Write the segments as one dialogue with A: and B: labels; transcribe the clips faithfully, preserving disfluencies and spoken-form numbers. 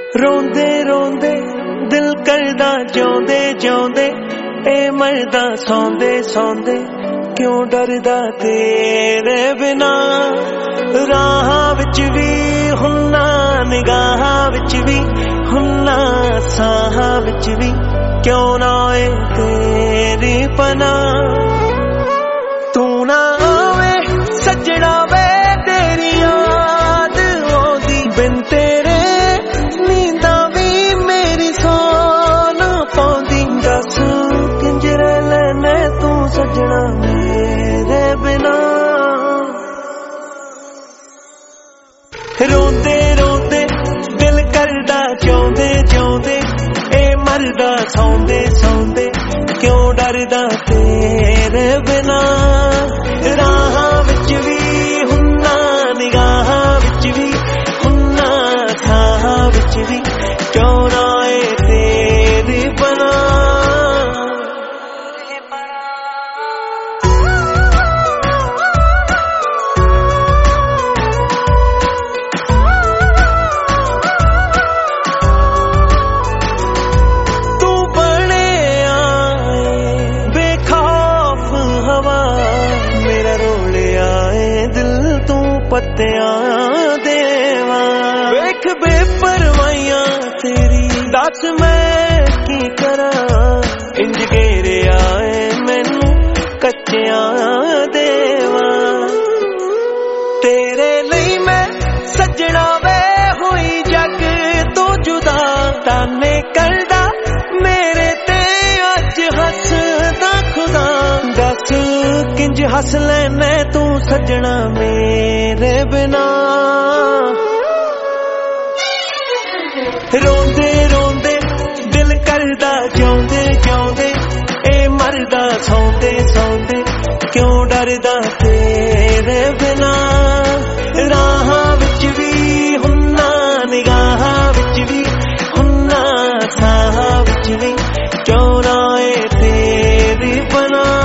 A: रोंदे रोंदे दिल करदा जिउंदे जिउंदे ए मरदा सौंदे सौंदे क्यों डरदा तेरे बिना। राहां विच भी हुन्ना निगाहां विच भी हुन्ना साहां विच भी क्यों ना आए तेरी पनाह। तू ना आवे सजना वे तेरी याद आउंदी बिन तेरे नींदा भी मेरी सौ ना पाउंदी। दस किंज रह लैना तू सजना मेरे बिना। रोंदे रोंदे दिल करदा जिउंदे जिउंदे ए मरदा सौंदे सौंदे क्यों डरदा तेरे बिना। राहां विच भी हुन्ना निगाहां विच भी हुन्ना साहां विच भी क्यों ना आए तेरी पनाह। पत्तियां देवा वेख बेपरवाइयां तेरी दस मैं की करा। इंज घेरे आए मैनू कच्चियां देवा तेरे लई मैं सजना वे हुई जग तो जुदा। ताने करदा मेरे ते अज हसदा खुदा। दस किंज हस लैना तू सजना मेरे बिना। रोंदे रोंदे दिल करदा जिउंदे जिउंदे ए मरदा सौंदे सौंदे क्यों डरदा तेरे बिना। राहां विच भी हुन्ना निगाहां विच भी हुन्ना साहां विच भी क्यों ना आए तेरी पनाह।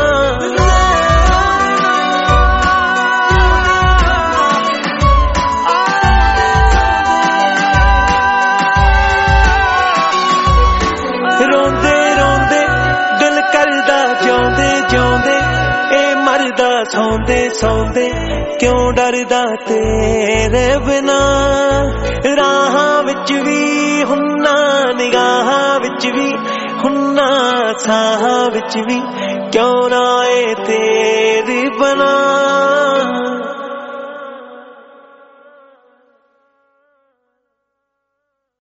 A: रोंदे रोंदे दिल करदा जिउंदे जिउंदे ए मरदा सौंदे सौंदे क्यों डरदा तेरे बिना। राहां विच भी हुन्ना निगाहां विच भी हुन्ना साहां विच भी क्यों ना आए तेरी पनाह।